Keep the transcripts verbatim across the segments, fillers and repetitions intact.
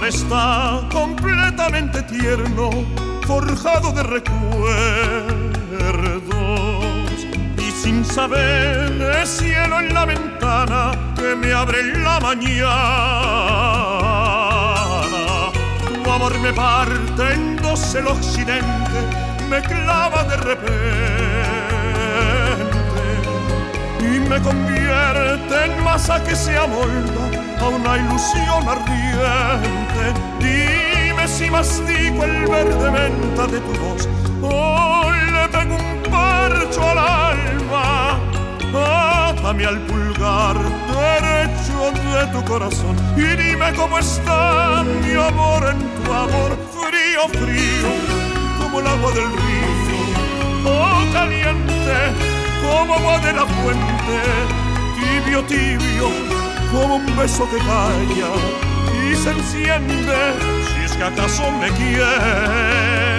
está completamente tierno, forjado de recuerdos, y sin saber el cielo en la ventana que me abre en la mañana. Tu amor me parte en dos el occidente, me clava de repente y me convierte en masa que se amolda a una ilusión ardiente. Dime si mastico el verde menta de tu voz o le pego un parcho al alma. Átame al pulgar derecho de tu corazón y dime cómo está mi amor en tu amor. Frío, frío, como el agua del río, o caliente, como agua de la fuente. Tibio, tibio, como un beso que calla y se enciende, si es que acaso me quieres.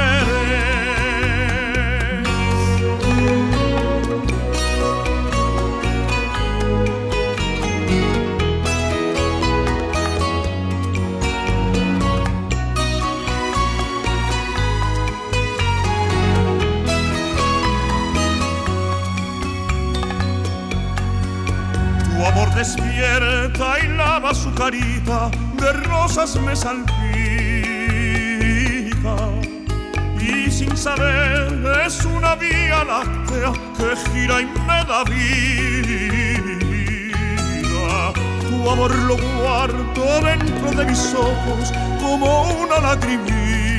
Tu amor despierta y lava su carita, de rosas me salpica, y sin saber es una vía láctea que gira y me da vida. Tu amor lo guardo dentro de mis ojos como una lagrimita,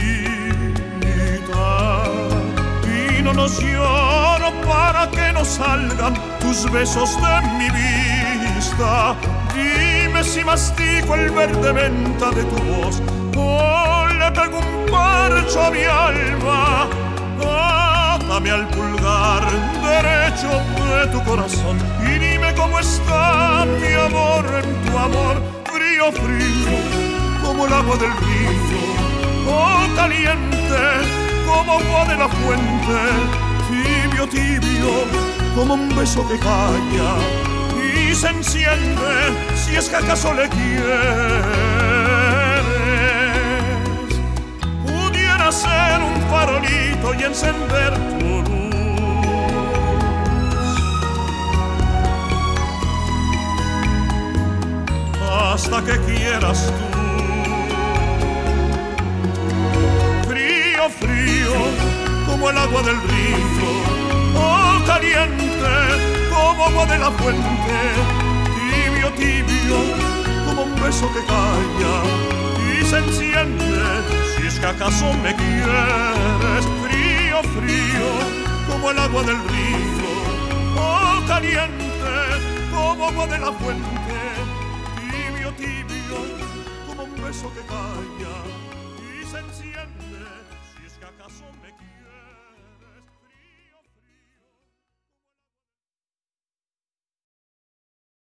y no los lloro para que no salgan tus besos de mi vista. Dime si mastico el verde menta de tu voz o le pego un parcho a mi alma. Átame al pulgar derecho de tu corazón y dime cómo está mi amor en tu amor. Frío, frío, como el agua del río, o caliente, como agua de la fuente. Tibio, tibio, como un beso que calla y se enciende, si es que acaso le quieres. Pudiera ser un farolito y encender tu luz hasta que quieras tú. Frío, frío, como el agua del río, oh caliente, como agua de la fuente. Tibio, tibio, como un beso que calla y se enciende, si es que acaso me quieres. Frío, frío, como el agua del río, oh caliente, como agua de la fuente. Tibio, tibio, como un beso que calla y se enciende.